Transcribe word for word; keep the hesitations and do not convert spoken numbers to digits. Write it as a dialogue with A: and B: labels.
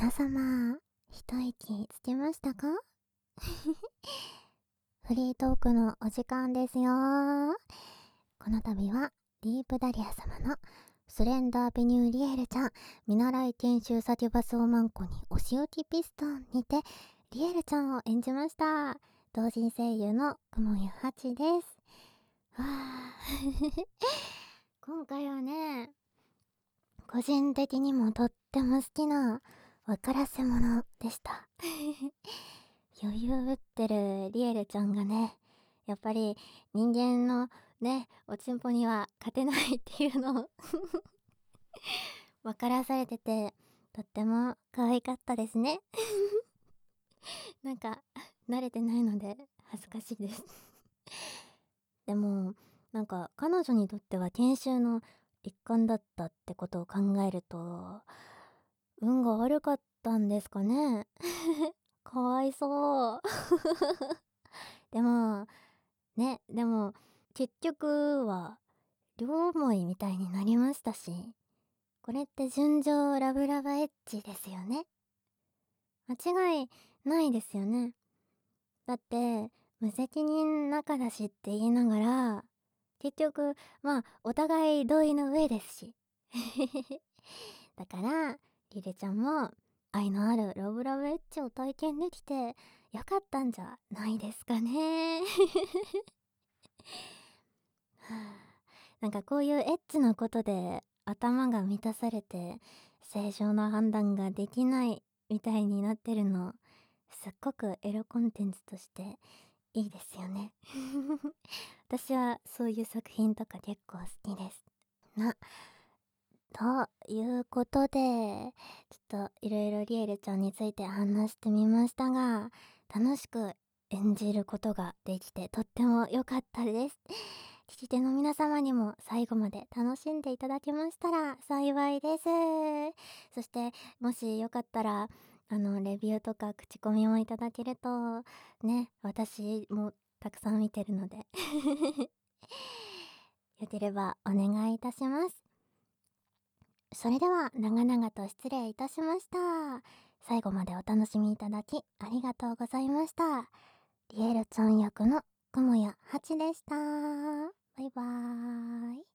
A: 皆様、一息つきましたか？フリートークのお時間ですよ。この度はディープダリア様のスレンダーベニューリエルちゃん見習い研修サティバスオマンコにお仕置きピストンにてリエルちゃんを演じました。同人声優の雲湯八です。わー今回はね、個人的にもとっても好きな分からせ者でした。余裕ぶってるリエルちゃんがね、やっぱり人間のね、おちんぽには勝てないっていうのを分からされてて、とっても可愛かったですね。なんか、慣れてないので恥ずかしいです。でも、なんか彼女にとっては研修の一環だったってことを考えると、運が悪かったんですかね。かわいそう。でも、ね、でも、結局は、両思いみたいになりましたし、これって純情ラブラブエッジですよね。間違いないですよね。だって、無責任仲だしって言いながら、結局、まあ、お互い同意の上ですし。だから、リレちゃんも、愛のあるラブラブエッジを体験できて、よかったんじゃないですかね。はあ、なんかこういうエッチなことで頭が満たされて正常な判断ができないみたいになってるの、すっごくエロコンテンツとしていいですよね。私はそういう作品とか結構好きです。な、ということで、ちょっといろいろリエルちゃんについて話してみましたが、楽しく演じることができてとっても良かったです。聞き手の皆様にも最後まで楽しんでいただけましたら幸いです。そして、もしよかったら、あの、レビューとか口コミもいただけると、ね、私もたくさん見てるので。よければお願いいたします。それでは長々と失礼いたしました。最後までお楽しみいただきありがとうございました。リエルちゃん役の雲谷八でした。バイバーイ。